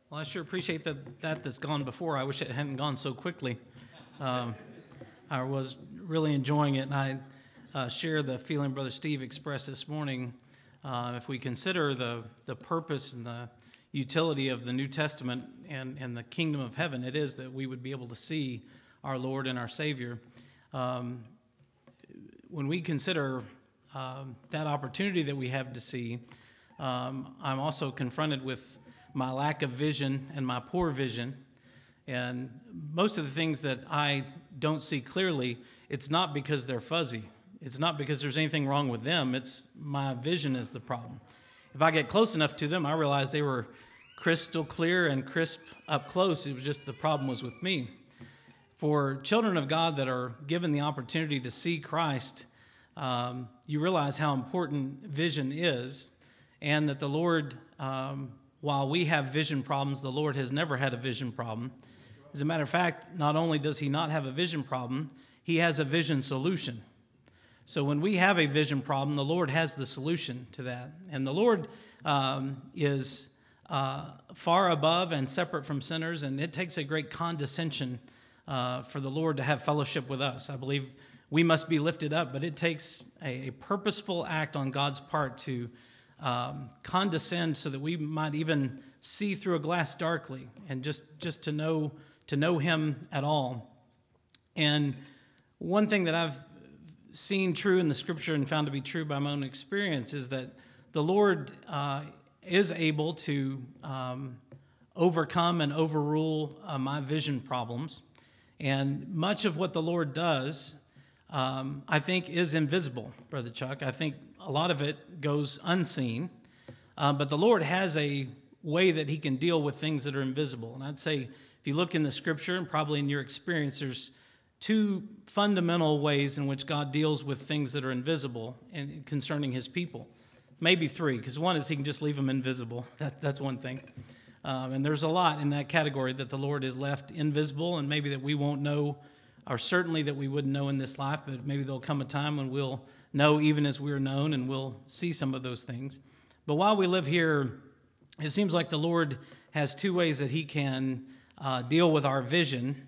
Well, I sure appreciate that's gone before. I wish it hadn't gone so quickly. I was really enjoying it, and I share the feeling Brother Steve expressed this morning. If we consider the purpose and the utility of the New Testament and the kingdom of heaven, it is that we would be able to see our Lord and our Savior. When we consider that opportunity that we have to see, I'm also confronted with my lack of vision and my poor vision. And most of the things that I don't see clearly, it's not because they're fuzzy. It's not because there's anything wrong with them. It's my vision is the problem. If I get close enough to them, I realize they were crystal clear and crisp up close. It was just the problem was with me. For children of God that are given the opportunity to see Christ, you realize how important vision is, and that the Lord, while we have vision problems, the Lord has never had a vision problem. As a matter of fact, not only does he not have a vision problem, he has a vision solution. So when we have a vision problem, the Lord has the solution to that. And the Lord is far above and separate from sinners, and it takes a great condescension for the Lord to have fellowship with us. I believe we must be lifted up, but it takes a purposeful act on God's part to condescend so that we might even see through a glass darkly and just to know him at all. And one thing that I've seen true in the scripture and found to be true by my own experience is that the Lord is able to overcome and overrule my vision problems. And much of what the Lord does, I think, is invisible, Brother Chuck. I think a lot of it goes unseen, but the Lord has a way that he can deal with things that are invisible. And I'd say if you look in the scripture and probably in your experience, there's two fundamental ways in which God deals with things that are invisible and concerning his people. Maybe three, because one is he can just leave them invisible. That's one thing. And there's a lot in that category that the Lord is left invisible, and maybe that we won't know, or certainly that we wouldn't know in this life, but maybe there'll come a time when we'll know even as we're known, and we'll see some of those things. But while we live here, it seems like the Lord has two ways that he can deal with our vision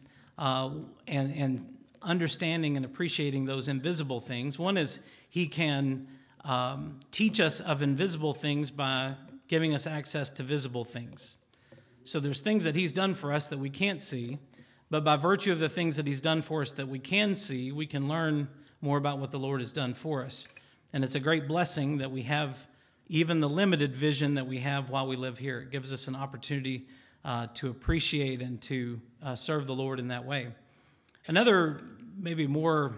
and understanding and appreciating those invisible things. One is he can teach us of invisible things by giving us access to visible things. So there's things that he's done for us that we can't see, but by virtue of the things that he's done for us that we can see, we can learn more about what the Lord has done for us. And it's a great blessing that we have even the limited vision that we have while we live here. It gives us an opportunity to appreciate and to serve the Lord in that way. Another, maybe more,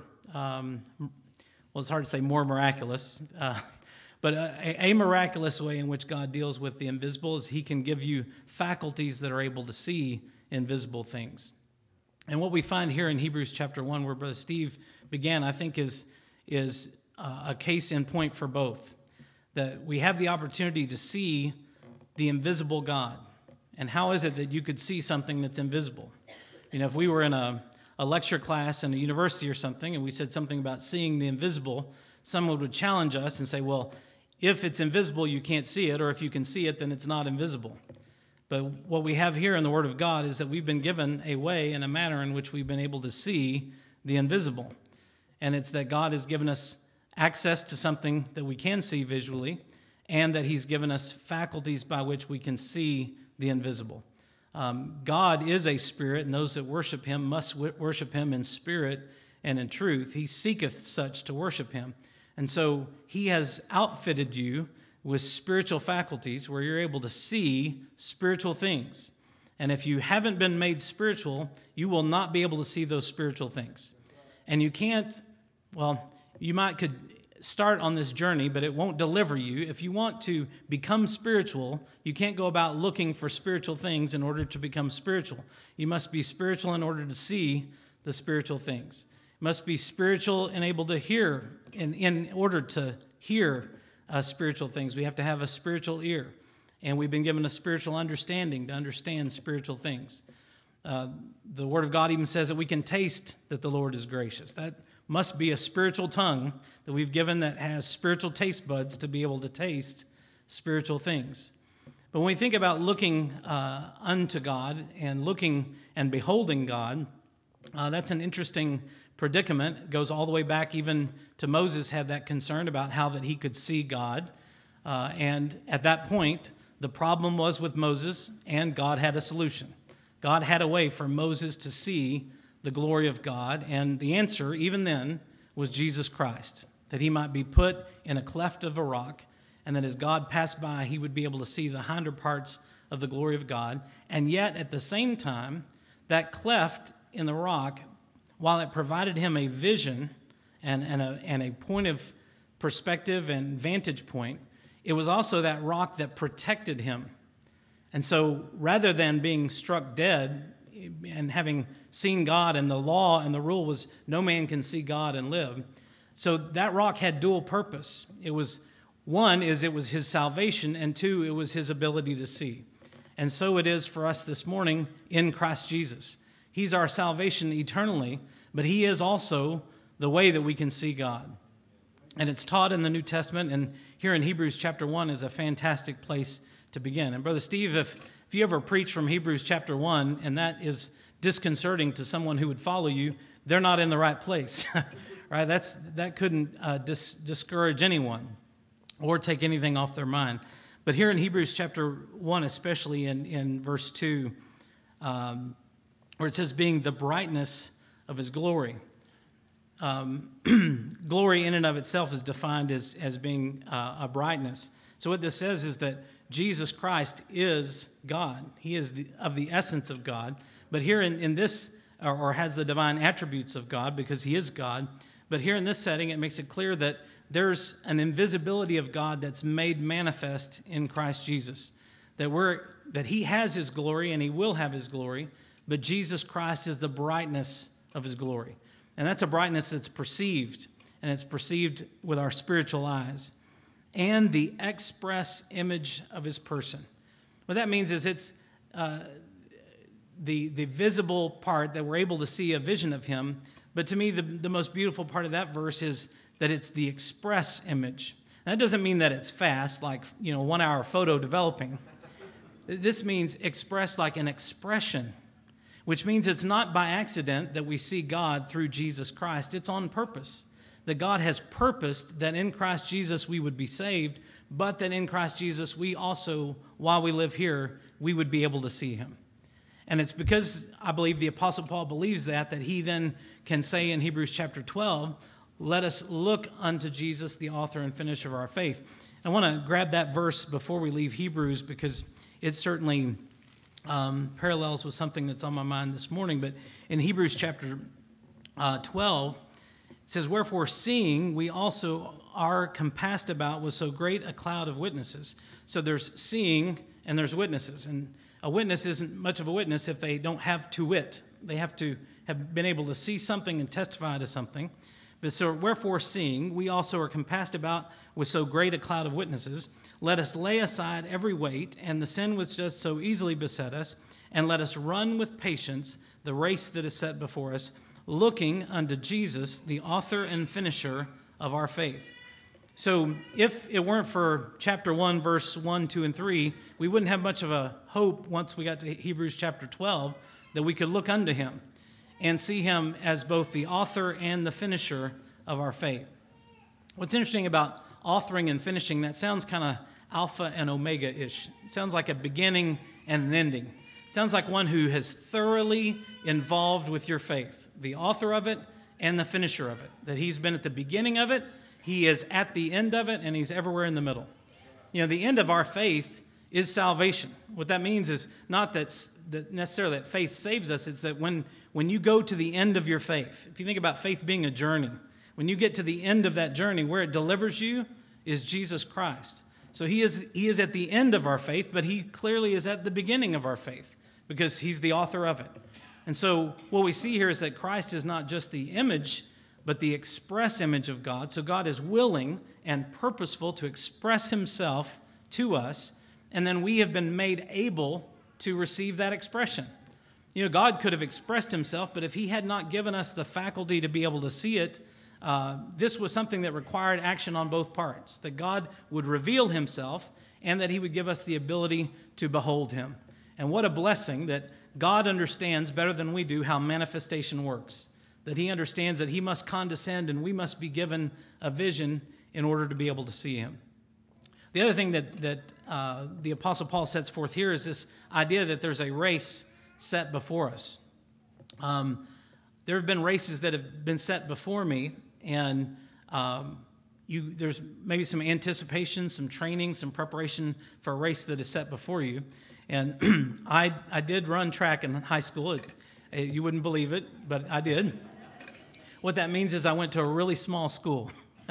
it's hard to say more miraculous, but a miraculous way in which God deals with the invisible is he can give you faculties that are able to see invisible things. And what we find here in Hebrews chapter 1, where Brother Steve began, I think is a case in point for both. That we have the opportunity to see the invisible God. And how is it that you could see something that's invisible? You know, if we were in a lecture class in a university or something, and we said something about seeing the invisible, someone would challenge us and say, well, if it's invisible, you can't see it, or if you can see it, then it's not invisible. But what we have here in the Word of God is that we've been given a way and a manner in which we've been able to see the invisible. And it's that God has given us access to something that we can see visually, and that he's given us faculties by which we can see the invisible. God is a spirit, and those that worship him must worship him in spirit and in truth. He seeketh such to worship him. And so he has outfitted you with spiritual faculties where you're able to see spiritual things. And if you haven't been made spiritual, you will not be able to see those spiritual things. And you can't, you could start on this journey, but it won't deliver you. If you want to become spiritual, you can't go about looking for spiritual things in order to become spiritual. You must be spiritual in order to see the spiritual things. You must be spiritual and able to hear. In order to hear spiritual things, we have to have a spiritual ear. And we've been given a spiritual understanding to understand spiritual things. The Word of God even says that we can taste that the Lord is gracious. That must be a spiritual tongue that we've given that has spiritual taste buds to be able to taste spiritual things. But when we think about looking unto God and looking and beholding God, that's an interesting predicament. It goes all the way back even to Moses had that concern about how that he could see God. And at that point, the problem was with Moses, and God had a solution. God had a way for Moses to see the glory of God, and the answer, even then, was Jesus Christ, that he might be put in a cleft of a rock, and that as God passed by, he would be able to see the hinder parts of the glory of God. And yet, at the same time, that cleft in the rock, while it provided him a vision and a point of perspective and vantage point, it was also that rock that protected him. And so rather than being struck dead and having seen God, and the law and the rule was no man can see God and live, so that rock had dual purpose. It was, one is it was his salvation, and two, it was his ability to see. And so it is for us this morning in Christ Jesus. He's our salvation eternally, but he is also the way that we can see God. And it's taught in the New Testament, and here in Hebrews chapter 1 is a fantastic place to begin. And Brother Steve, if you ever preach from Hebrews chapter 1, and that is disconcerting to someone who would follow you, they're not in the right place, right? That couldn't discourage anyone or take anything off their mind. But here in Hebrews chapter 1, especially in verse 2, where it says, being the brightness of his glory. Glory in and of itself is defined as being a brightness. So what this says is that Jesus Christ is God. He is of the essence of God. But here in this, or has the divine attributes of God because he is God. But here in this setting, it makes it clear that there's an invisibility of God that's made manifest in Christ Jesus. That he has his glory and he will have his glory, but Jesus Christ is the brightness of his glory. And that's a brightness that's perceived, and it's perceived with our spiritual eyes. And the express image of his person. What that means is it's the visible part that we're able to see a vision of him. But to me, the most beautiful part of that verse is that it's the express image. That doesn't mean that it's fast, like 1 hour photo developing. This means express like an expression, which means it's not by accident that we see God through Jesus Christ. It's on purpose. That God has purposed that in Christ Jesus we would be saved, but that in Christ Jesus we also, while we live here, we would be able to see him. And it's because I believe the Apostle Paul believes that he then can say in Hebrews chapter 12, let us look unto Jesus, the author and finisher of our faith. I want to grab that verse before we leave Hebrews because it certainly parallels with something that's on my mind this morning. But in Hebrews chapter 12, it says, wherefore seeing we also are compassed about with so great a cloud of witnesses. So there's seeing and there's witnesses. And a witness isn't much of a witness if they don't have to wit. They have to have been able to see something and testify to something. But so wherefore seeing we also are compassed about with so great a cloud of witnesses, let us lay aside every weight and the sin which does so easily beset us, and let us run with patience the race that is set before us, looking unto Jesus, the author and finisher of our faith. So if it weren't for chapter 1, verse 1, 2, and 3, we wouldn't have much of a hope once we got to Hebrews chapter 12 that we could look unto him and see him as both the author and the finisher of our faith. What's interesting about authoring and finishing, that sounds kind of alpha and omega-ish. It sounds like a beginning and an ending. It sounds like one who has thoroughly involved with your faith, the author of it and the finisher of it, that he's been at the beginning of it, he is at the end of it, and he's everywhere in the middle. The end of our faith is salvation. What that means is not that necessarily that faith saves us, it's that when you go to the end of your faith, if you think about faith being a journey, when you get to the end of that journey, where it delivers you is Jesus Christ. So he is at the end of our faith, but he clearly is at the beginning of our faith because he's the author of it. And so what we see here is that Christ is not just the image, but the express image of God. So God is willing and purposeful to express himself to us, and then we have been made able to receive that expression. God could have expressed himself, but if he had not given us the faculty to be able to see it, this was something that required action on both parts, that God would reveal himself, and that he would give us the ability to behold him. And what a blessing that God understands better than we do how manifestation works, that he understands that he must condescend and we must be given a vision in order to be able to see him. The other thing that the Apostle Paul sets forth here is this idea that there's a race set before us. There have been races that have been set before me, and there's maybe some anticipation, some training, some preparation for a race that is set before you. And I did run track in high school. You wouldn't believe it, but I did. What that means is I went to a really small school.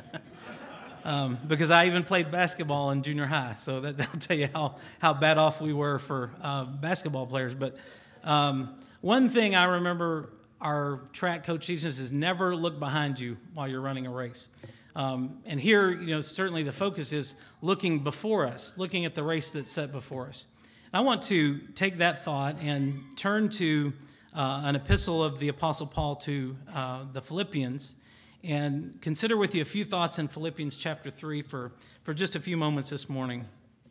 Because I even played basketball in junior high, so that'll tell you how bad off we were for basketball players. But one thing I remember our track coach teaching us is never look behind you while you're running a race. And here, certainly the focus is looking before us, looking at the race that's set before us. I want to take that thought and turn to an epistle of the Apostle Paul to the Philippians, and consider with you a few thoughts in Philippians chapter 3 for just a few moments this morning.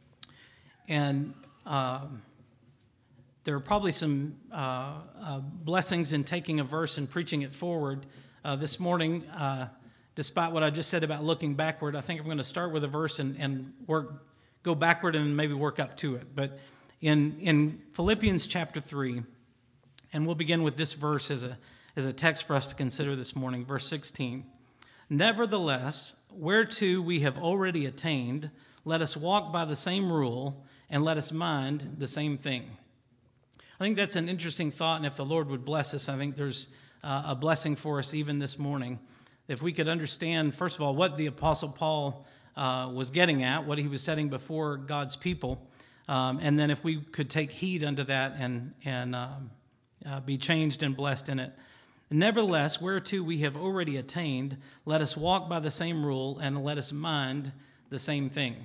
And there are probably some blessings in taking a verse and preaching it forward. This morning, despite what I just said about looking backward, I think I'm going to start with a verse and go backward and maybe work up to it. But in Philippians chapter 3, and we'll begin with this verse as a text for us to consider this morning, verse 16. Nevertheless, whereto we have already attained, let us walk by the same rule, and let us mind the same thing. I think that's an interesting thought, and if the Lord would bless us, I think there's a blessing for us even this morning. If we could understand, first of all, what the Apostle Paul was getting at, what he was setting before God's people, and then if we could take heed unto that and be changed and blessed in it. Nevertheless, whereto we have already attained, let us walk by the same rule, and let us mind the same thing.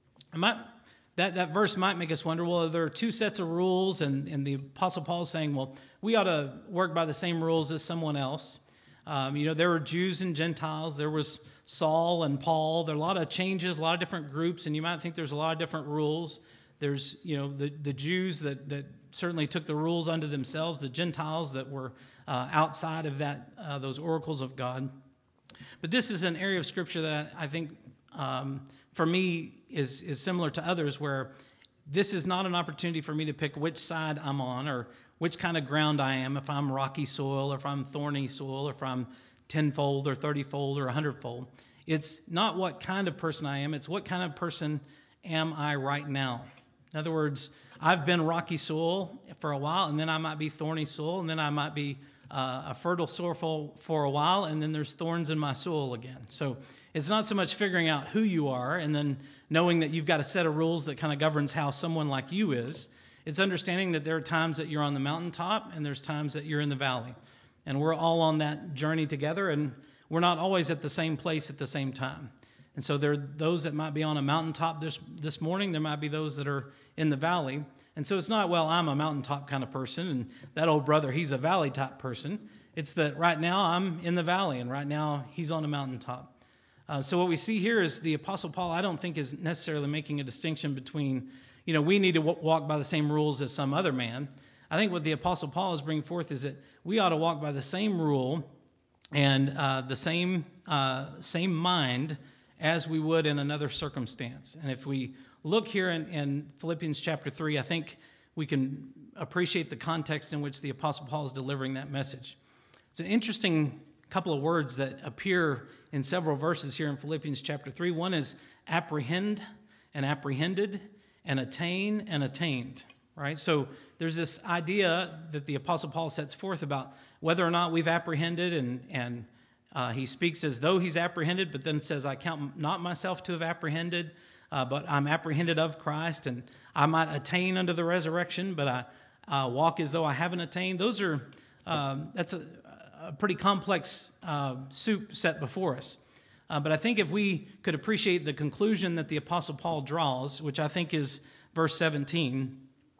That verse might make us wonder, well, there are two sets of rules, and the Apostle Paul is saying, well, we ought to work by the same rules as someone else. There were Jews and Gentiles. There was Saul and Paul. There are a lot of changes, a lot of different groups, and you might think there's a lot of different rules. There's, the Jews that certainly took the rules unto themselves, the Gentiles that were outside of that those oracles of God. But this is an area of Scripture that I think, for me, is similar to others, where this is not an opportunity for me to pick which side I'm on or which kind of ground I am, if I'm rocky soil or if I'm thorny soil or if I'm tenfold or 30-fold or 100-fold. It's not what kind of person I am, it's what kind of person am I right now. In other words, I've been rocky soil for a while, and then I might be thorny soil, and then I might be a fertile soil for a while, and then there's thorns in my soil again. So it's not so much figuring out who you are and then knowing that you've got a set of rules that kind of governs how someone like you is. It's understanding that there are times that you're on the mountaintop and there's times that you're in the valley. And we're all on that journey together, and we're not always at the same place at the same time. And so there are those that might be on a mountaintop this morning. There might be those that are in the valley. And so it's not, well, I'm a mountaintop kind of person, and that old brother, he's a valley type person. It's that right now I'm in the valley, and right now he's on a mountaintop. So what we see here is the Apostle Paul, I don't think, is necessarily making a distinction between, we need to walk by the same rules as some other man. I think what the Apostle Paul is bringing forth is that we ought to walk by the same rule and the same mind as we would in another circumstance. And if we look here in Philippians chapter 3, I think we can appreciate the context in which the Apostle Paul is delivering that message. It's an interesting couple of words that appear in several verses here in Philippians chapter 3. One is apprehend and apprehended, and attain and attained, right? So there's this idea that the Apostle Paul sets forth about whether or not we've apprehended, and he speaks as though he's apprehended, but then says, I count not myself to have apprehended, but I'm apprehended of Christ, and I might attain unto the resurrection, but I walk as though I haven't attained. Those are, that's a pretty complex soup set before us. But I think if we could appreciate the conclusion that the Apostle Paul draws, which I think is verse 16,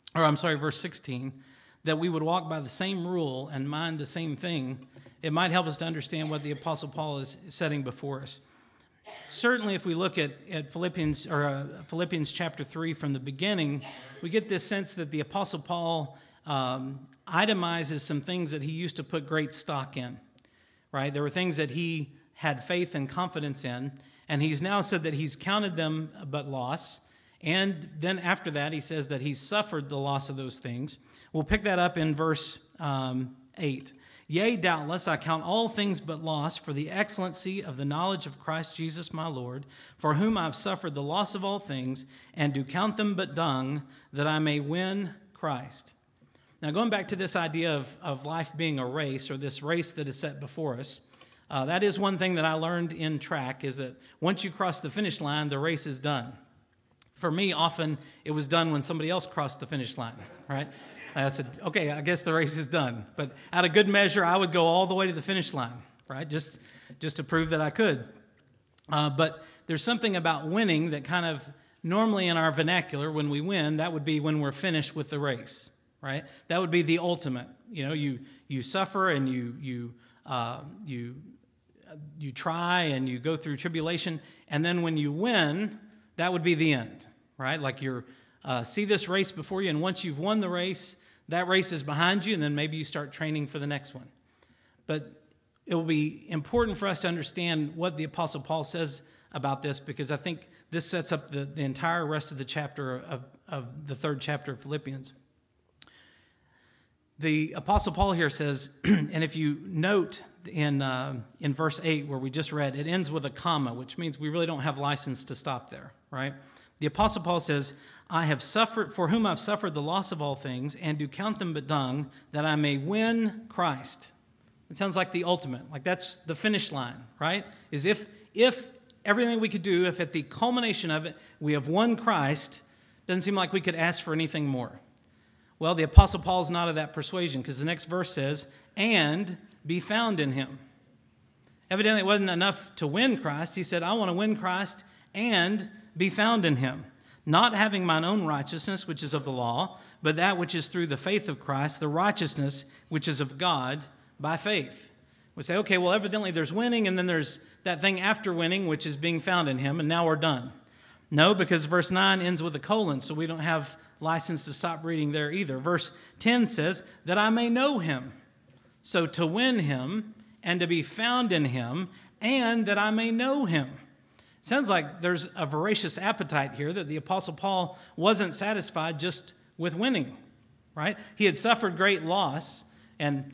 that we would walk by the same rule and mind the same thing, it might help us to understand what the Apostle Paul is setting before us. certainly if we look at Philippians chapter 3 from the beginning, we get this sense that the Apostle Paul itemizes some things that he used to put great stock in, right? There were things that he had faith and confidence in, and he's now said that he's counted them but loss. And then after that, he says that he's suffered the loss of those things. We'll pick that up in verse 8. Yea, doubtless, I count all things but loss for the excellency of the knowledge of Christ Jesus my Lord, for whom I've suffered the loss of all things, and do count them but dung, that I may win Christ. Now, going back to this idea of life being a race, or this race that is set before us, that is one thing that I learned in track, is that once you cross the finish line, the race is done. For me, often it was done when somebody else crossed the finish line, right? I said, okay, I guess the race is done. But out of good measure, I would go all the way to the finish line, right? Just to prove that I could. But there's something about winning that kind of, normally in our vernacular, when we win, that would be when we're finished with the race, right? That would be the ultimate. You know, you suffer and you try and you go through tribulation, and then when you win, that would be the end, right? Like you're see this race before you, and once you've won the race, that race is behind you, and then maybe you start training for the next one. But it will be important for us to understand what the Apostle Paul says about this, because I think this sets up the entire rest of the chapter of the third chapter of Philippians. The Apostle Paul here says, and if you note in verse 8 where we just read, it ends with a comma, which means we really don't have license to stop there, right? The Apostle Paul says, I have suffered, for whom I've suffered the loss of all things, and do count them but dung, that I may win Christ. It sounds like the ultimate, like that's the finish line, right? Is if everything we could do, if at the culmination of it we have won Christ, doesn't seem like we could ask for anything more. Well, the Apostle Paul's not of that persuasion, because the next verse says, and be found in him. Evidently, it wasn't enough to win Christ. He said, I want to win Christ and be found in him, not having mine own righteousness, which is of the law, but that which is through the faith of Christ, the righteousness which is of God by faith. We say, okay, well, evidently there's winning, and then there's that thing after winning, which is being found in him, and now we're done. No, because verse 9 ends with a colon, so we don't have license to stop reading there either. Verse 10 says, that I may know him. So to win him and to be found in him, and that I may know him. Sounds like there's a voracious appetite here, that the Apostle Paul wasn't satisfied just with winning, right? He had suffered great loss, and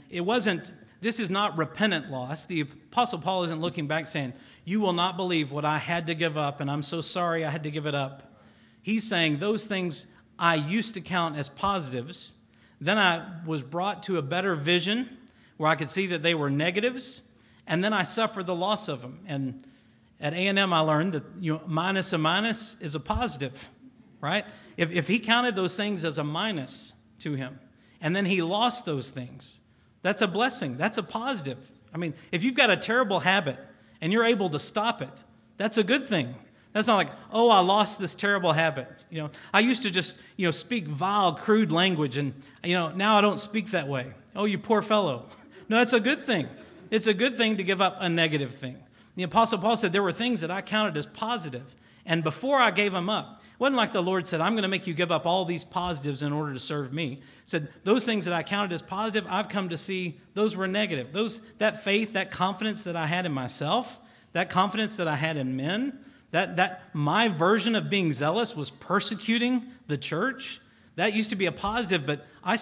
this is not repentant loss. The Apostle Paul isn't looking back saying, you will not believe what I had to give up, and I'm so sorry I had to give it up. He's saying those things I used to count as positives, then I was brought to a better vision where I could see that they were negatives, and then I suffered the loss of them. And at A&M, I learned that minus a minus is a positive, right? If he counted those things as a minus to him, and then he lost those things, that's a blessing. That's a positive. I mean, if you've got a terrible habit and you're able to stop it, that's a good thing. That's not like, oh, I lost this terrible habit. I used to just, speak vile, crude language, and, now I don't speak that way. Oh, you poor fellow. No, it's a good thing. It's a good thing to give up a negative thing. The Apostle Paul said there were things that I counted as positive, and before I gave them up, it wasn't like the Lord said, I'm going to make you give up all these positives in order to serve me. He said, those things that I counted as positive, I've come to see those were negative. That faith, that confidence that I had in myself, that confidence that I had in men, that my version of being zealous was persecuting the church, that used to be a positive, but I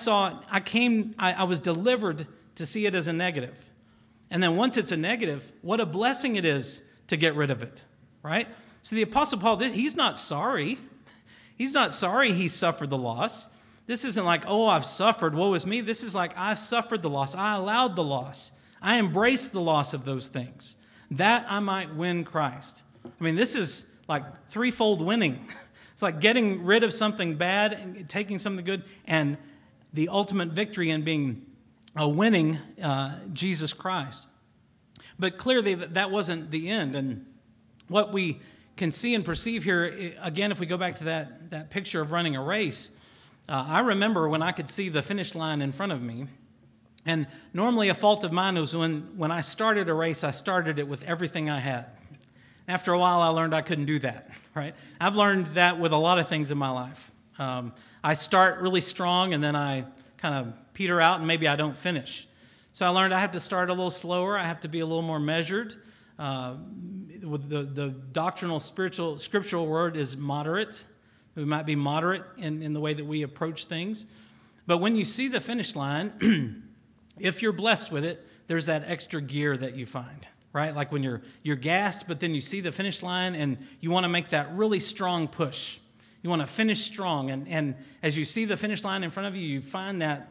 was delivered to see it as a negative. And then once it's a negative, what a blessing it is to get rid of it, right? So the Apostle Paul, he's not sorry. He's not sorry he suffered the loss. This isn't like, oh, I've suffered, woe is me. This is like, I've suffered the loss. I allowed the loss. I embraced the loss of those things, that I might win Christ. I mean, this is like threefold winning. It's like getting rid of something bad and taking something good, and the ultimate victory in being winning Jesus Christ. But clearly that wasn't the end. And what we can see and perceive here, again, if we go back to that picture of running a race, I remember when I could see the finish line in front of me. And normally a fault of mine was when I started a race, I started it with everything I had. After a while, I learned I couldn't do that, right? I've learned that with a lot of things in my life. I start really strong, and then I kind of peter out, and maybe I don't finish. So I learned I have to start a little slower. I have to be a little more measured. With the doctrinal, scriptural word is moderate. We might be moderate in the way that we approach things. But when you see the finish line, if you're blessed with it, there's that extra gear that you find, right? Like when you're gassed, but then you see the finish line and you want to make that really strong push. You want to finish strong. And as you see the finish line in front of you, you find that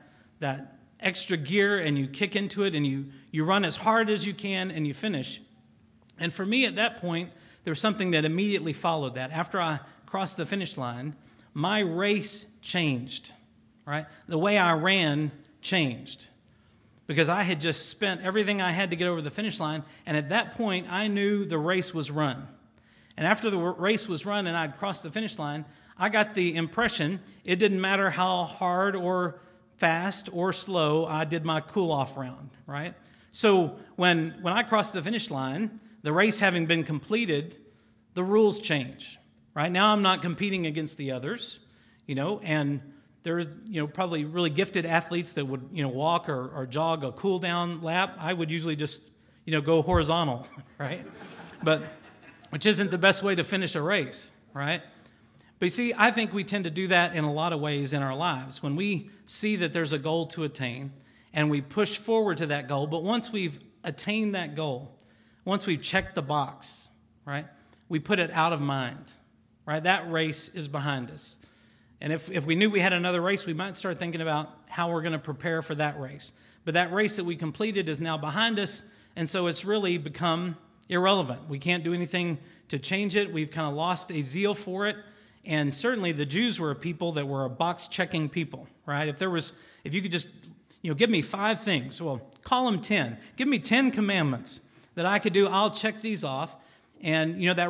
extra gear and you kick into it and you run as hard as you can and you finish. And for me at that point, there was something that immediately followed that. After I crossed the finish line, my race changed, right? The way I ran changed because I had just spent everything I had to get over the finish line. And at that point, I knew the race was run. And after the race was run and I'd crossed the finish line, I got the impression it didn't matter how hard or fast or slow I did my cool-off round, right? So when I crossed the finish line, the race having been completed, the rules change, right? Now I'm not competing against the others, and there's, probably really gifted athletes that would, walk or jog a cool-down lap. I would usually just, go horizontal, right? But which isn't the best way to finish a race, right? But you see, I think we tend to do that in a lot of ways in our lives. When we see that there's a goal to attain and we push forward to that goal, but once we've attained that goal, once we've checked the box, right, we put it out of mind, right? That race is behind us. And if we knew we had another race, we might start thinking about how we're going to prepare for that race. But that race that we completed is now behind us, and so it's really become irrelevant. We can't do anything to change it. We've kind of lost a zeal for it. And certainly the Jews were a people that were a box-checking people, right? If you could just, give me 5 things, well, call them 10. Give me 10 commandments that I could do. I'll check these off. And, that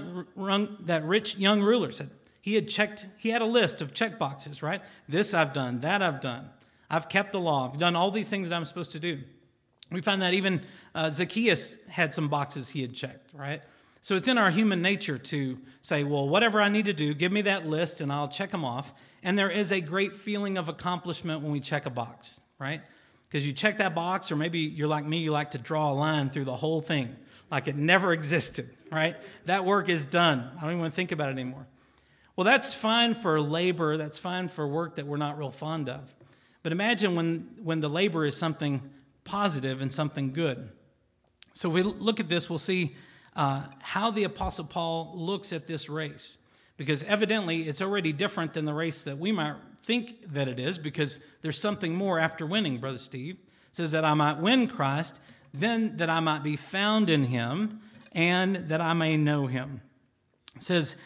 rich young ruler said he had a list of check boxes, right? This I've done, that I've done. I've kept the law. I've done all these things that I'm supposed to do. We find that even Zacchaeus had some boxes he had checked, right? So it's in our human nature to say, well, whatever I need to do, give me that list and I'll check them off. And there is a great feeling of accomplishment when we check a box, right? Because you check that box, or maybe you're like me, you like to draw a line through the whole thing, like it never existed, right? That work is done. I don't even want to think about it anymore. Well, that's fine for labor. That's fine for work that we're not real fond of. But imagine when the labor is something positive and something good. So we look at this, we'll see how the Apostle Paul looks at this race. Because evidently it's already different than the race that we might think that it is, because there's something more after winning, Brother Steve. It says that I might win Christ, then that I might be found in him, and that I may know him. It says,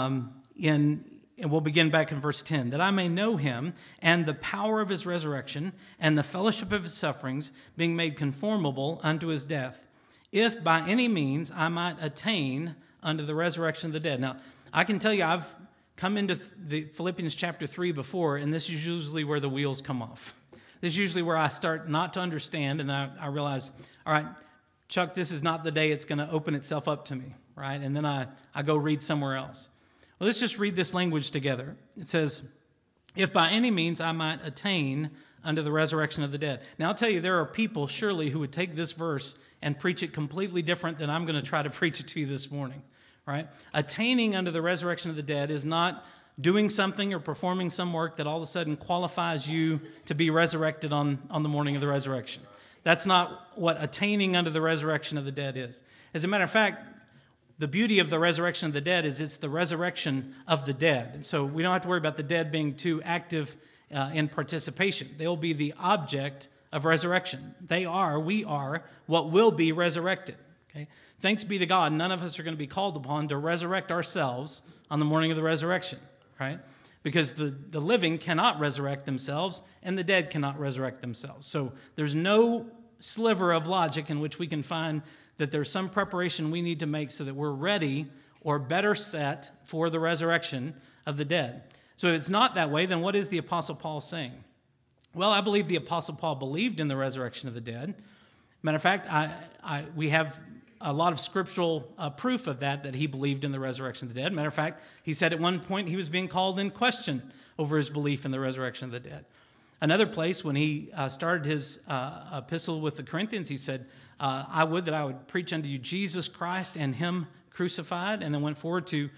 and we'll begin back in verse 10, that I may know him and the power of his resurrection and the fellowship of his sufferings, being made conformable unto his death, if by any means I might attain unto the resurrection of the dead. Now, I can tell you I've come into the Philippians chapter 3 before, and this is usually where the wheels come off. This is usually where I start not to understand, and then I realize, all right, Chuck, this is not the day it's going to open itself up to me, right? And then I go read somewhere else. Well, let's just read this language together. It says, if by any means I might attain unto the resurrection of the dead. Now, I'll tell you, there are people surely who would take this verse and preach it completely different than I'm going to try to preach it to you this morning, right? Attaining unto the resurrection of the dead is not doing something or performing some work that all of a sudden qualifies you to be resurrected on the morning of the resurrection. That's not what attaining unto the resurrection of the dead is. As a matter of fact, the beauty of the resurrection of the dead is it's the resurrection of the dead. And so we don't have to worry about the dead being too active in participation. They'll be the object of resurrection. We are what will be resurrected. Okay? Thanks be to God, none of us are going to be called upon to resurrect ourselves on the morning of the resurrection, right? Because the living cannot resurrect themselves and the dead cannot resurrect themselves. So there's no sliver of logic in which we can find that there's some preparation we need to make so that we're ready or better set for the resurrection of the dead. So if it's not that way, then what is the Apostle Paul saying? Well, I believe the Apostle Paul believed in the resurrection of the dead. Matter of fact, we have a lot of scriptural proof of that he believed in the resurrection of the dead. Matter of fact, he said at one point he was being called in question over his belief in the resurrection of the dead. Another place, when he started his epistle with the Corinthians, he said, I would that I would preach unto you Jesus Christ and him crucified, and then went forward to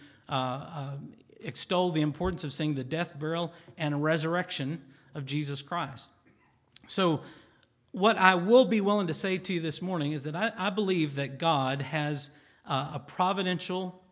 extol the importance of seeing the death, burial, and resurrection of Jesus Christ. So what I will be willing to say to you this morning is that I believe that God has a providential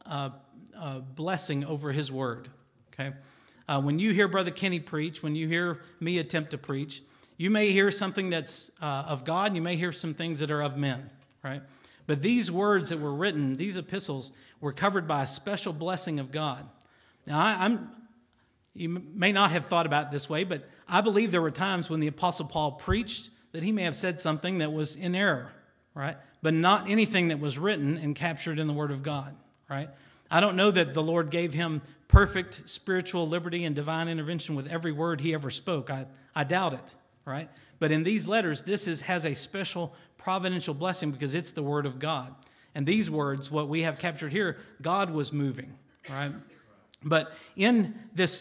blessing over his word, okay? When you hear Brother Kenny preach, when you hear me attempt to preach, you may hear something that's of God, and you may hear some things that are of men, right? But these words that were written, these epistles, were covered by a special blessing of God. Now, you may not have thought about it this way, but I believe there were times when the Apostle Paul preached that he may have said something that was in error, right? But not anything that was written and captured in the Word of God, right? I don't know that the Lord gave him perfect spiritual liberty and divine intervention with every word he ever spoke. I doubt it, right? But in these letters, this has a special providential blessing because it's the Word of God. And these words, what we have captured here, God was moving, right? But in this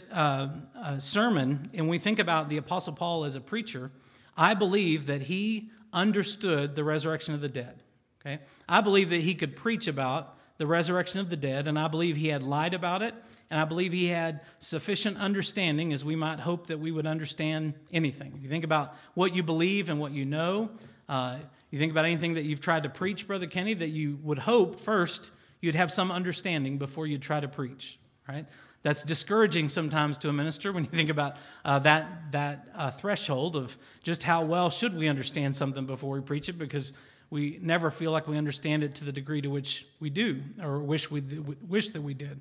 sermon, and we think about the Apostle Paul as a preacher, I believe that he understood the resurrection of the dead. Okay? I believe that he could preach about the resurrection of the dead, and I believe he had lied about it, and I believe he had sufficient understanding as we might hope that we would understand anything. If you think about what you believe and what you know, you think about anything that you've tried to preach, Brother Kenny, that you would hope first you'd have some understanding before you try to preach, right? That's discouraging sometimes to a minister when you think about that threshold of just how well should we understand something before we preach it, because we never feel like we understand it to the degree to which we do or wish that we did.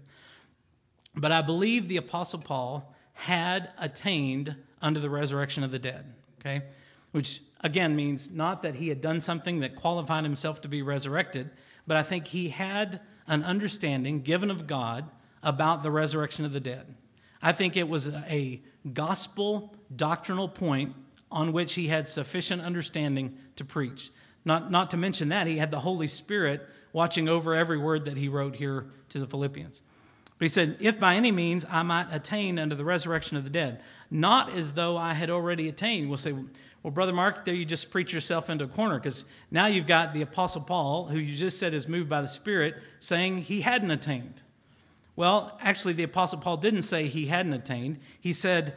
But I believe the Apostle Paul had attained unto the resurrection of the dead, okay? Which, again, means not that he had done something that qualified himself to be resurrected, but I think he had an understanding given of God about the resurrection of the dead. I think it was a gospel doctrinal point on which he had sufficient understanding to preach. Not to mention that, he had the Holy Spirit watching over every word that he wrote here to the Philippians. But he said, if by any means I might attain unto the resurrection of the dead, not as though I had already attained. We'll say, well, Brother Mark, there you just preach yourself into a corner, because now you've got the Apostle Paul, who you just said is moved by the Spirit, saying he hadn't attained. Well, actually, the Apostle Paul didn't say he hadn't attained. He said,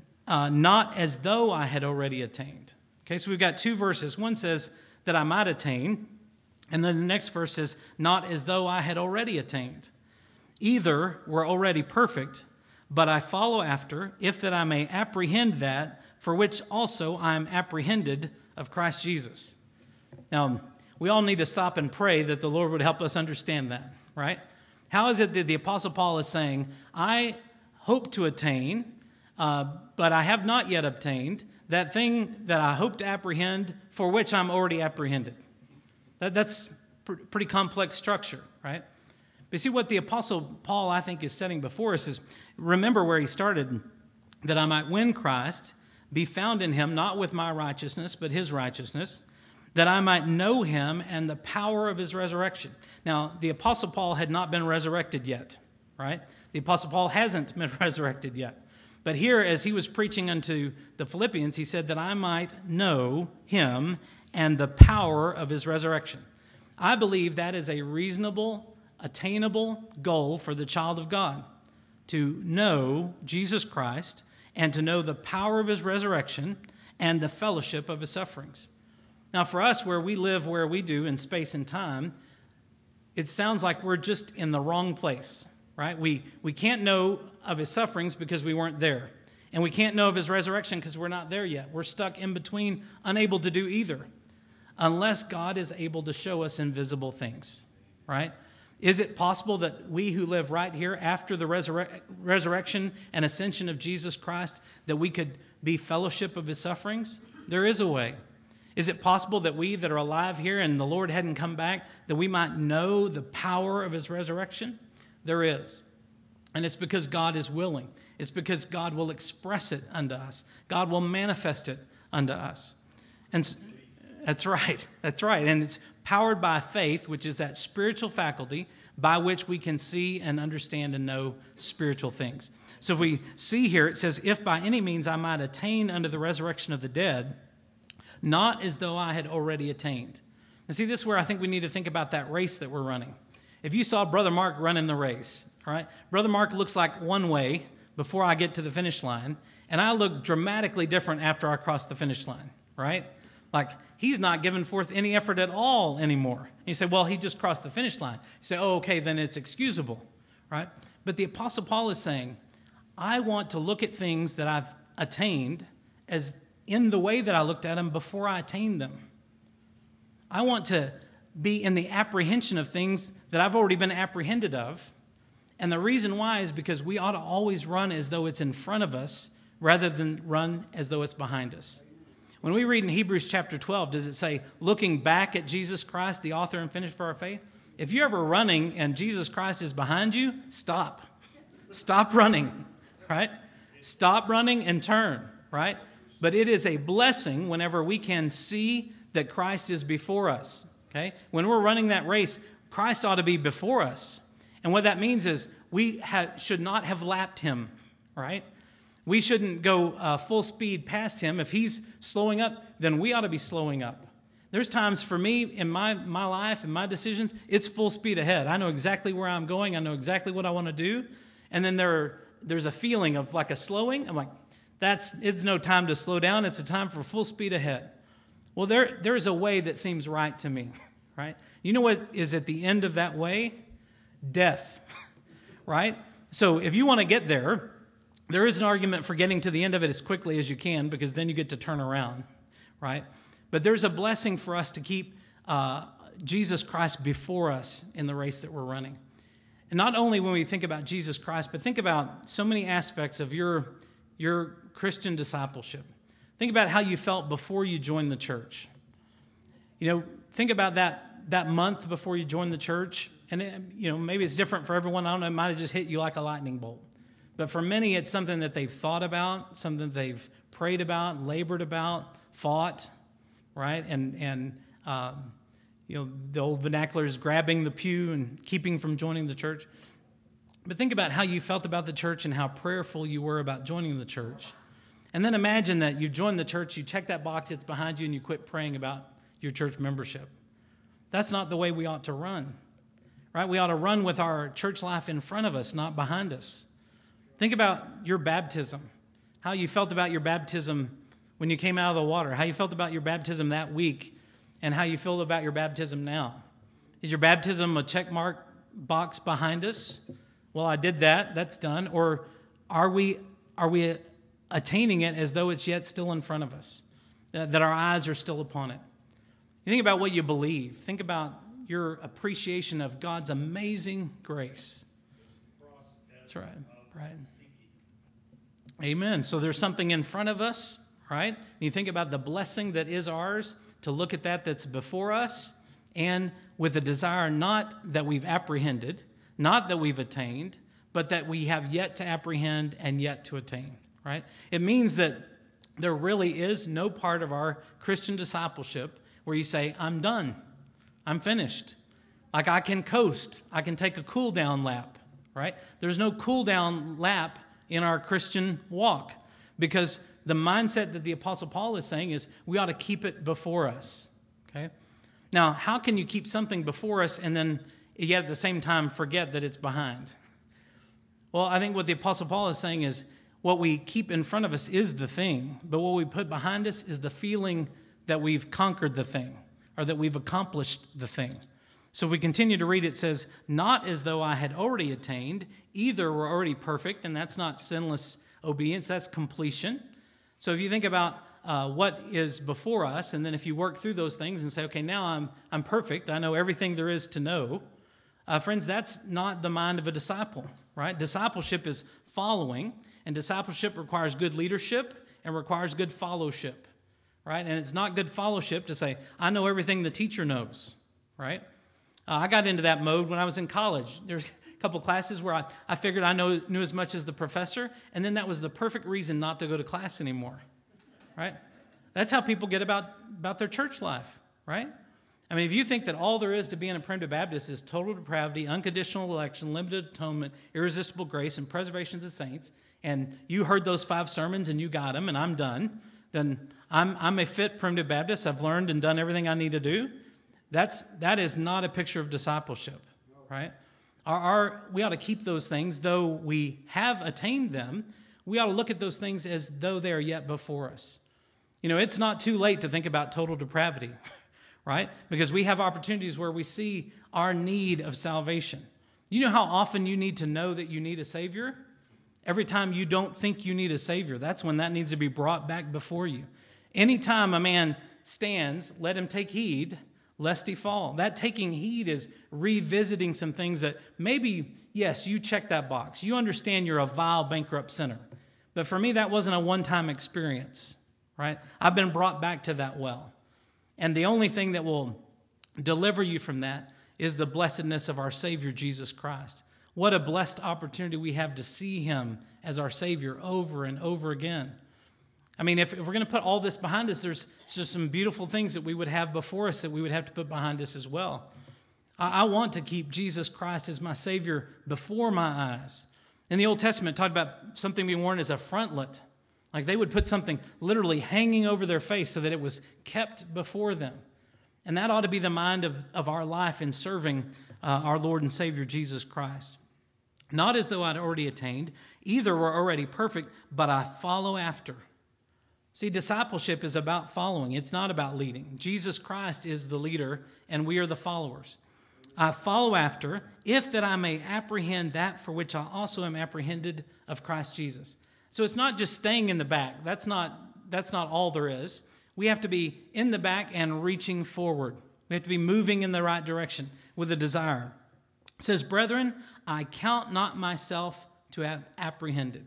not as though I had already attained. Okay, so we've got two verses. One says that I might attain, and then the next verse says, not as though I had already attained. Either were already perfect, but I follow after, if that I may apprehend that for which also I am apprehended of Christ Jesus. Now, we all need to stop and pray that the Lord would help us understand that, right? How is it that the Apostle Paul is saying, I hope to attain, but I have not yet obtained that thing that I hope to apprehend, for which I'm already apprehended? That's pretty complex structure, right? But see, what the Apostle Paul, I think, is setting before us is, remember where he started, that I might win Christ, be found in him, not with my righteousness, but his righteousness, that I might know him and the power of his resurrection. Now, the Apostle Paul had not been resurrected yet, right? The Apostle Paul hasn't been resurrected yet. But here, as he was preaching unto the Philippians, he said that I might know him and the power of his resurrection. I believe that is a reasonable, attainable goal for the child of God, to know Jesus Christ and to know the power of his resurrection and the fellowship of his sufferings. Now, for us, where we live where we do in space and time, it sounds like we're just in the wrong place, right? We can't know of his sufferings because we weren't there. And we can't know of his resurrection because we're not there yet. We're stuck in between, unable to do either, unless God is able to show us invisible things, right? Is it possible that we who live right here after the resurrection and ascension of Jesus Christ, that we could be fellowship of his sufferings? There is a way. Is it possible that we that are alive here and the Lord hadn't come back, that we might know the power of his resurrection? There is. And it's because God is willing. It's because God will express it unto us. God will manifest it unto us. That's right. That's right. And it's powered by faith, which is that spiritual faculty by which we can see and understand and know spiritual things. So if we see here, it says, if by any means I might attain unto the resurrection of the dead, not as though I had already attained. And see, this is where I think we need to think about that race that we're running. If you saw Brother Mark running the race, all right, Brother Mark looks like one way before I get to the finish line, and I look dramatically different after I cross the finish line, right? Like, he's not giving forth any effort at all anymore. And you say, well, he just crossed the finish line. You say, oh, okay, then it's excusable, right? But the Apostle Paul is saying, I want to look at things that I've attained as in the way that I looked at them before I attained them. I want to be in the apprehension of things that I've already been apprehended of. And the reason why is because we ought to always run as though it's in front of us rather than run as though it's behind us. When we read in Hebrews chapter 12, does it say, looking back at Jesus Christ, the author and finisher for our faith? If you're ever running and Jesus Christ is behind you, stop. Stop running, right? Stop running and turn, right? But it is a blessing whenever we can see that Christ is before us, okay? When we're running that race, Christ ought to be before us. And what that means is we should not have lapped him, right? We shouldn't go full speed past him. If he's slowing up, then we ought to be slowing up. There's times for me in my life and my decisions, it's full speed ahead. I know exactly where I'm going. I know exactly what I want to do. And then there's a feeling of like a slowing. I'm like, it's no time to slow down. It's a time for full speed ahead. Well, there's a way that seems right to me, right? You know what is at the end of that way? Death, right? So if you want to get there, there is an argument for getting to the end of it as quickly as you can because then you get to turn around, right? But there's a blessing for us to keep Jesus Christ before us in the race that we're running. And not only when we think about Jesus Christ, but think about so many aspects of your Christian discipleship. Think about how you felt before you joined the church. You know, think about that month before you joined the church. And, maybe it's different for everyone. I don't know, it might have just hit you like a lightning bolt. But for many, it's something that they've thought about, something they've prayed about, labored about, fought, right? And the old vernacular is grabbing the pew and keeping from joining the church. But think about how you felt about the church and how prayerful you were about joining the church. And then imagine that you join the church, you check that box, it's behind you, and you quit praying about your church membership. That's not the way we ought to run, right? We ought to run with our church life in front of us, not behind us. Think about your baptism, how you felt about your baptism when you came out of the water, how you felt about your baptism that week, and how you feel about your baptism now. Is your baptism a check mark box behind us? Well, I did that. That's done. Or are we attaining it as though it's yet still in front of us, that our eyes are still upon it? You think about what you believe. Think about your appreciation of God's amazing grace. That's right. Right. Amen. So there's something in front of us, right? And you think about the blessing that is ours to look at that's before us, and with a desire not that we've apprehended, not that we've attained, but that we have yet to apprehend and yet to attain, right? It means that there really is no part of our Christian discipleship where you say, I'm done, I'm finished. Like I can coast, I can take a cool down lap, right? There's no cool down lap in our Christian walk because the mindset that the Apostle Paul is saying is we ought to keep it before us, okay? Now, how can you keep something before us and then yet at the same time forget that it's behind? Well, I think what the Apostle Paul is saying is what we keep in front of us is the thing, but what we put behind us is the feeling that we've conquered the thing or that we've accomplished the thing. So if we continue to read, it says, not as though I had already attained, either were already perfect, and that's not sinless obedience, that's completion. So if you think about what is before us, and then if you work through those things and say, okay, now I'm perfect, I know everything there is to know, friends, that's not the mind of a disciple, right? Discipleship is following, and discipleship requires good leadership and requires good fellowship, right? And it's not good fellowship to say, I know everything the teacher knows, right? I got into that mode when I was in college. There's a couple classes where I figured I knew as much as the professor, and then that was the perfect reason not to go to class anymore, right? That's how people get about their church life, right? I mean, if you think that all there is to being a primitive Baptist is total depravity, unconditional election, limited atonement, irresistible grace, and preservation of the saints, and you heard those 5 sermons and you got them and I'm done, then I'm a fit primitive Baptist. I've learned and done everything I need to do. That is not a picture of discipleship, right? We ought to keep those things, though we have attained them. We ought to look at those things as though they are yet before us. You know, it's not too late to think about total depravity, right? Because we have opportunities where we see our need of salvation. You know how often you need to know that you need a Savior? Every time you don't think you need a Savior, that's when that needs to be brought back before you. Anytime a man stands, let him take heed, lest he fall. That taking heed is revisiting some things that maybe, yes, you check that box. You understand you're a vile, bankrupt sinner. But for me, that wasn't a one-time experience, right? I've been brought back to that well. And the only thing that will deliver you from that is the blessedness of our Savior, Jesus Christ. What a blessed opportunity we have to see him as our Savior over and over again. I mean, if we're going to put all this behind us, there's just some beautiful things that we would have before us that we would have to put behind us as well. I want to keep Jesus Christ as my Savior before my eyes. In the Old Testament, it talked about something being worn as a frontlet. Like they would put something literally hanging over their face so that it was kept before them. And that ought to be the mind of our life in serving our Lord and Savior Jesus Christ. Not as though I'd already attained, either were already perfect, but I follow after. See, discipleship is about following. It's not about leading. Jesus Christ is the leader, and we are the followers. I follow after, if that I may apprehend that for which I also am apprehended of Christ Jesus. So it's not just staying in the back. That's not all there is. We have to be in the back and reaching forward. We have to be moving in the right direction with a desire. It says, brethren, I count not myself to have apprehended.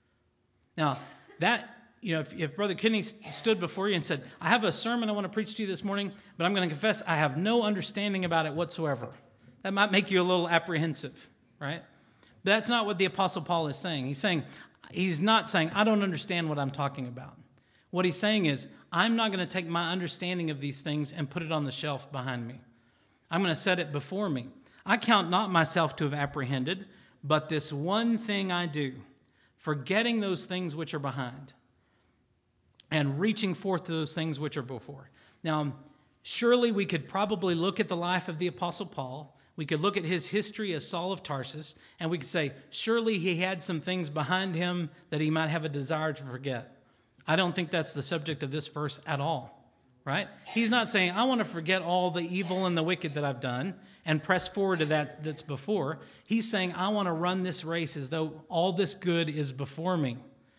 Now, that, you know, if Brother Kinney stood before you and said, I have a sermon I want to preach to you this morning, but I'm going to confess I have no understanding about it whatsoever. That might make you a little apprehensive, right? But that's not what the Apostle Paul is saying. He's not saying, I don't understand what I'm talking about. What he's saying is, I'm not going to take my understanding of these things and put it on the shelf behind me. I'm going to set it before me. I count not myself to have apprehended, but this one thing I do, forgetting those things which are behind and reaching forth to those things which are before. Now, surely we could probably look at the life of the Apostle Paul. We could look at his history as Saul of Tarsus, and we could say, surely he had some things behind him that he might have a desire to forget. I don't think that's the subject of this verse at all, right? He's not saying, I want to forget all the evil and the wicked that I've done and press forward to that's before. He's saying, I want to run this race as though all this good is before me.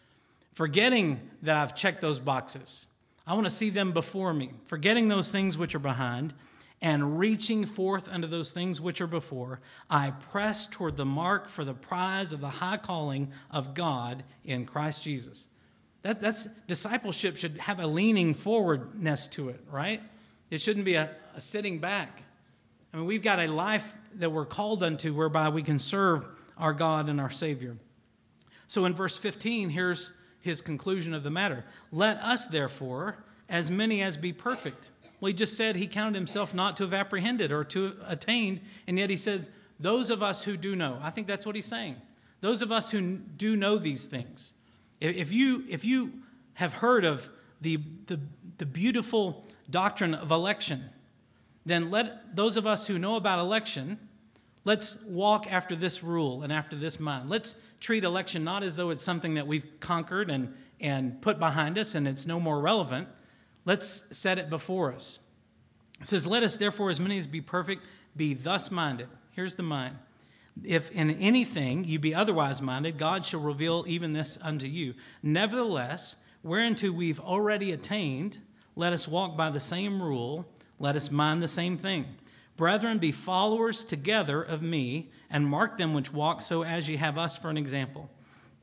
Forgetting that I've checked those boxes. I want to see them before me. Forgetting those things which are behind and reaching forth unto those things which are before, I press toward the mark for the prize of the high calling of God in Christ Jesus. That's discipleship should have a leaning forwardness to it, right? It shouldn't be a sitting back. I mean, we've got a life that we're called unto whereby we can serve our God and our Savior. So in verse 15, here's his conclusion of the matter. Let us, therefore, as many as be perfect. Well, he just said he counted himself not to have apprehended or to have attained, and yet he says, those of us who do know. I think that's what he's saying. Those of us who do know these things. If you have heard of the beautiful doctrine of election, then let those of us who know about election, let's walk after this rule and after this mind. Let's treat election not as though it's something that we've conquered and put behind us and it's no more relevant. Let's set it before us. It says, let us therefore, as many as be perfect, be thus minded. Here's the mind. If in anything you be otherwise minded, God shall reveal even this unto you. Nevertheless, whereunto we've already attained, let us walk by the same rule, let us mind the same thing. Brethren, be followers together of me, and mark them which walk so as ye have us for an example.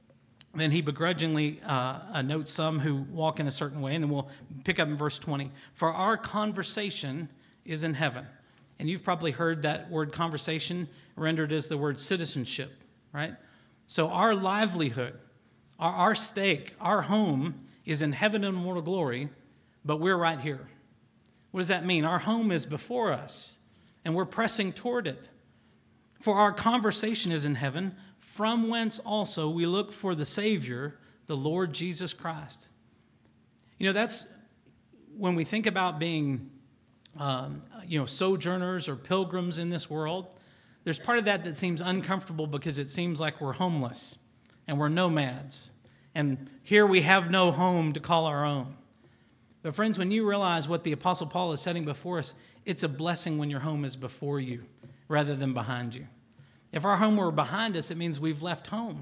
Then he begrudgingly notes some who walk in a certain way, and then we'll pick up in verse 20. For our conversation is in heaven. And you've probably heard that word conversation rendered as the word citizenship, right? So our livelihood, our stake, our home is in heaven and immortal glory, but we're right here. What does that mean? Our home is before us, and we're pressing toward it. For our conversation is in heaven, from whence also we look for the Savior, the Lord Jesus Christ. That's when we think about being, sojourners or pilgrims in this world. There's part of that seems uncomfortable because it seems like we're homeless and we're nomads. And here we have no home to call our own. But friends, when you realize what the Apostle Paul is setting before us, it's a blessing when your home is before you rather than behind you. If our home were behind us, it means we've left home.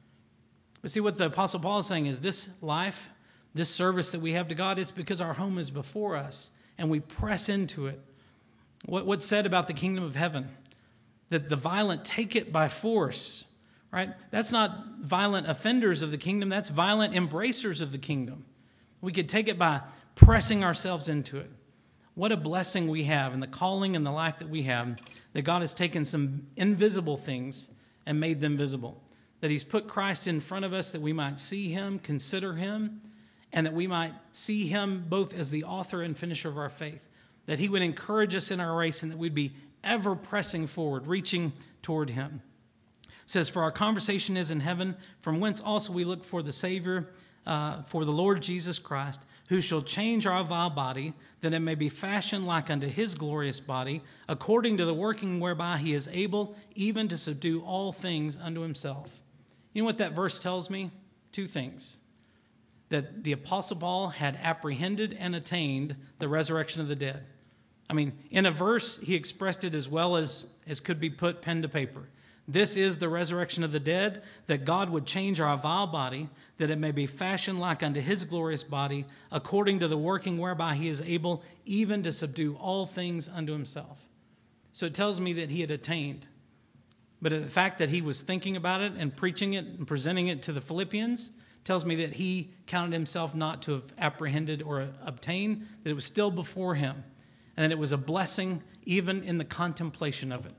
But see, what the Apostle Paul is saying is this life, this service that we have to God, it's because our home is before us and we press into it. What's said about the kingdom of heaven? That the violent take it by force, right? That's not violent offenders of the kingdom. That's violent embracers of the kingdom. We could take it by pressing ourselves into it. What a blessing we have and the calling and the life that we have, that God has taken some invisible things and made them visible. That he's put Christ in front of us that we might see him, consider him, and that we might see him both as the author and finisher of our faith. That he would encourage us in our race and that we'd be ever pressing forward, reaching toward him. It says, for our conversation is in heaven, from whence also we look for the Savior, for the Lord Jesus Christ, who shall change our vile body, that it may be fashioned like unto his glorious body, according to the working whereby he is able even to subdue all things unto himself. You know what that verse tells me? Two things. That the Apostle Paul had apprehended and attained the resurrection of the dead. I mean, in a verse, he expressed it as well as could be put pen to paper. This is the resurrection of the dead, that God would change our vile body, that it may be fashioned like unto his glorious body, according to the working whereby he is able even to subdue all things unto himself. So it tells me that he had attained. But the fact that he was thinking about it and preaching it and presenting it to the Philippians tells me that he counted himself not to have apprehended or obtained, that it was still before him, and that it was a blessing even in the contemplation of it.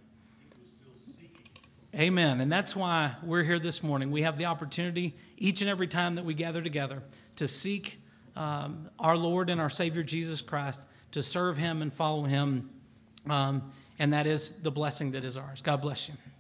Amen. And that's why we're here this morning. We have the opportunity each and every time that we gather together to seek our Lord and our Savior Jesus Christ, to serve him and follow him. And that is the blessing that is ours. God bless you.